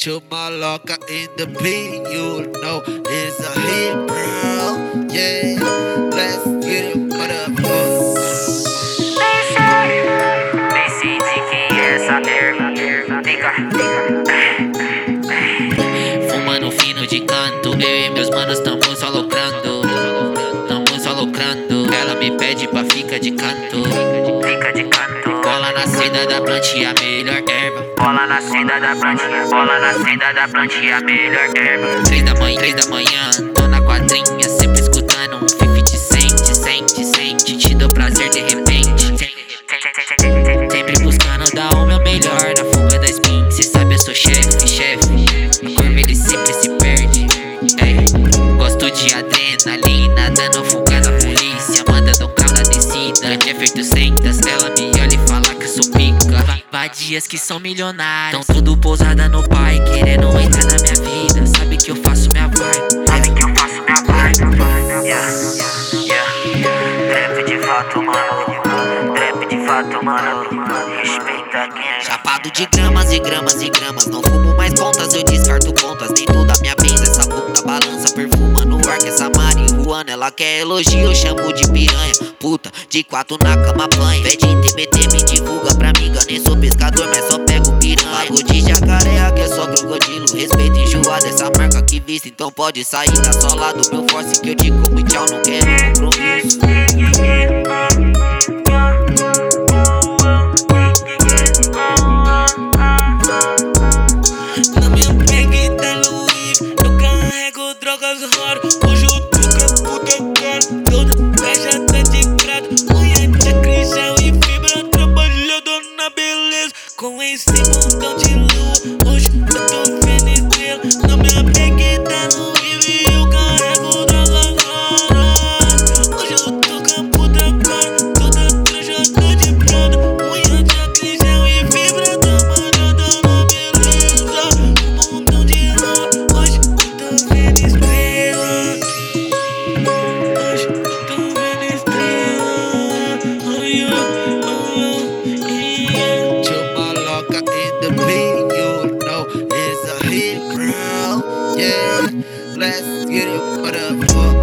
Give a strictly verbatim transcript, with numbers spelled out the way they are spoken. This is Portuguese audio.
To Maloca in the beat, you know it's a hit, bro. Yeah, let's get it, what up, bro? Decide que essa erva fica fumando fino de canto. Eu e meus manos tamo só lucrando, tamo só lucrando. Ela me pede pra ficar de canto, fica de canto. Bola na seda da plantinha, a melhor erva. Bola na seda da plantinha, bola na seda da plantinha, a melhor erva. Três da manhã, três da manhã, tô na quadrinha, sempre escutando um fifty sente, sente, sente. Te dou prazer de repente, sempre buscando dar o meu melhor na fuga da spin. Cê sabe eu sou chefe, chefe. A curva ele sempre se perde. Ei, gosto de adrenalina, dando fuga na polícia, mandando um carro na descida. Que é feito sentas, ela me olha e fala que eu sou pica. Vadias que são milionários, tão tudo pousada no pai, querendo entrar na minha vida. Sabe que eu faço minha vibe, sabe que eu faço minha vibe. Yeah, yeah. Trap de fato, mano. Trap de fato, mano. Respeita quem é. Chapado de gramas e gramas e gramas, não fumo mais pontas, eu descarto contas. Nem toda minha benza, essa puta balança, perfuma no ar que essa marihuana. Ela quer elogio, eu chamo de piranha. Puta, de quatro na cama banha. Pede T B T, me divulga pra amiga. Nem sou pescador, mas só pego piranha. Lago de jacaré, aqui é só crocodilo. Respeito enjoado essa marca que vista. Então pode sair da sola do meu force que eu te como e tchau, não quero compromisso. Na minha bag tá Louis, eu carrego drogas raro. Hoje eu tô com a puta cara, toda fecha tá de prata. Unha de cristal e fibra, trabalhando na beleza. Com esse montão de lua, hoje eu tô vendo estrela. Na minha bag tá Louis e eu carrego drogas raro. Hoje eu tô com a puta cara, toda trajada de prata. Unha de cristal e fibra, trabalhando na beleza. Um montão de lua, hoje eu tô vendo estrela. Hoje eu tô vendo estrela. Oh yeah, oh yeah. To Maloca in the beat, you know it's a hit, bro. Yeah, let's get it, what up, bro?